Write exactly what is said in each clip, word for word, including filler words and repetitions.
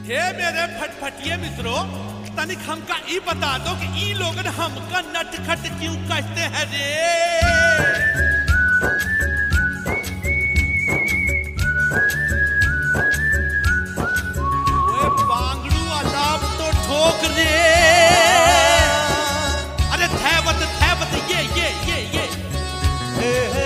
हे मेरे फटफटिए मित्रों, तनिक हमका ई बता दो कि ई लोगन हमका नटखट क्यों कहते हैं रे? ओए बांगड़ू अलाप तो ठोक रे। अरे थैबत थैबत ये ये ये ये हे हे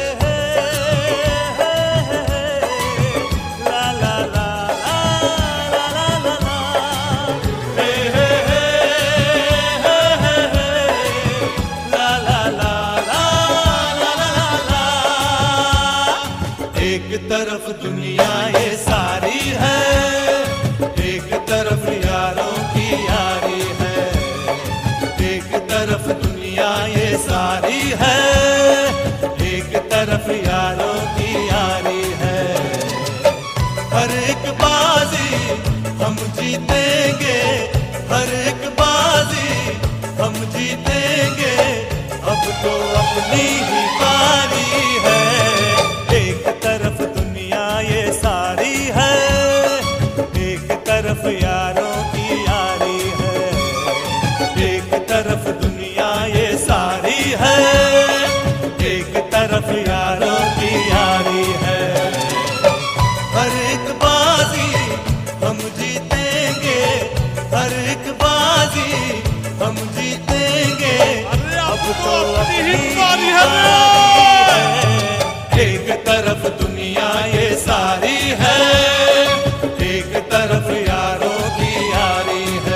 एक तरफ दुनिया ये सारी है, एक तरफ यारों की यारी है। एक तरफ दुनिया ये सारी है, एक तरफ यारों की यारी है। हर एक बाजी हम जीतेंगे, हर एक बाजी हम जीतेंगे। अब तो अपनी ही बारी है। एक तरफ दुनिया ये सारी है, एक तरफ यारों की यारी है। एक तरफ दुनिया ये सारी है, एक तरफ यारों की यारी है। हर एक बाजी हम जीतेंगे, हर एक बाजी हम जीतेंगे। अब तो अपनी ही बारी है। एक तरफ दुनिया ये सारी है, एक तरफ यारों की यारी है।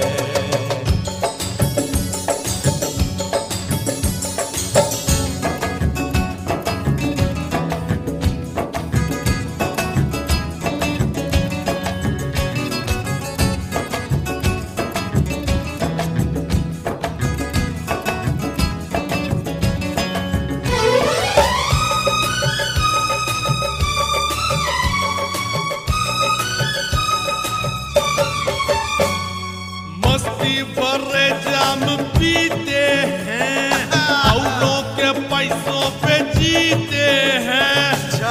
बड़े जाम पीते हैं, औरों के पैसों पे जीते हैं।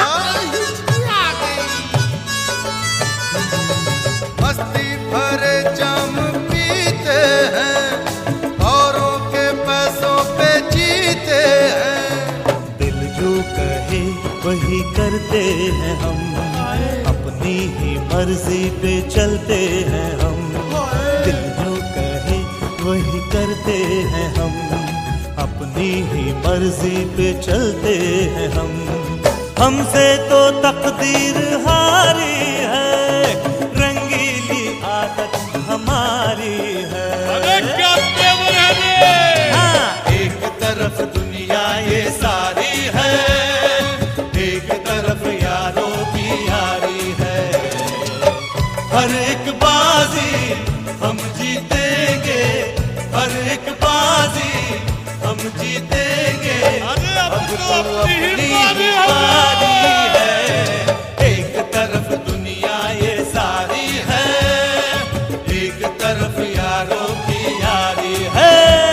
मस्ती भरे जाम पीते हैं, औरों के पैसों पे जीते हैं। दिल जो कहे वही करते हैं हम, अपनी ही मर्जी पे चलते हैं हम। दिल जो कहे वही करते हैं हम, अपनी ही मर्जी पे चलते हैं हम। हमसे तो तकदीर हारी है, रंगीली आदत हमारी है। अरे क्या तेवर है रे? हाँ, एक तरफ दुनिया ये सारी है, एक तरफ यारों की यारी है। हर एक बाजी हम जीतेंगे, हर एक बाजी हम जीतेंगे। अरे अब अब तो तो अपनी ही अपनी बारी ही है। बारी है। एक तरफ दुनिया ये सारी है, एक तरफ यारों की यारी है।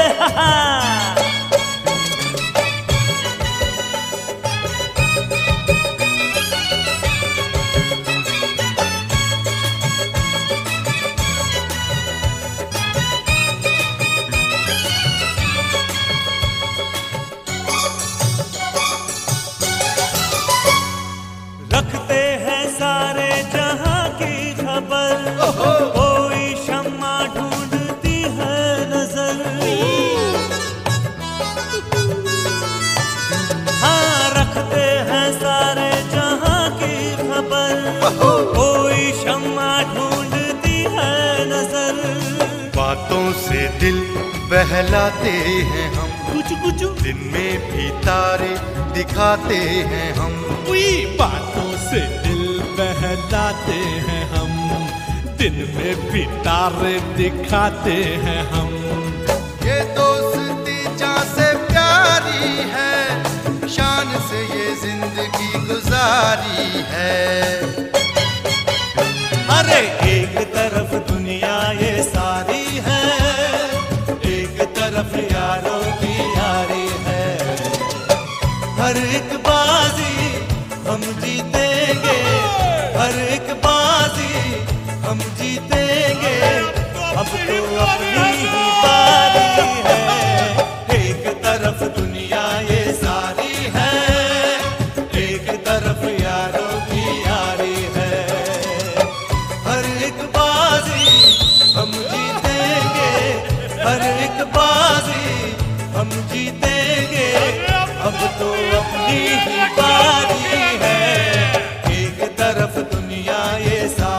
रखते हैं सारे जहां की खबर, कोई शम्मा ढूंढती है नजर। हाँ, रखते हैं सारे जहां की खबर, कोई शम्मा ढूंढती है नजर। बातों से दिल बहलाते हैं हम, कुछ कुछ दिन में भी तारे दिखाते हैं हम। कोई बातों से दिल बहलाते हैं हम, दिन में भी तारे दिखाते हैं हम। ये दोस्ती जान से प्यारी है, शान से ये जिंदगी गुजारी है। अरे एक तरफ दुनिया ये सारी है, एक तरफ यारों की यारी है। हर एक बाजी हम जीतेंगे, हर एक बाजी हम जीते ये सा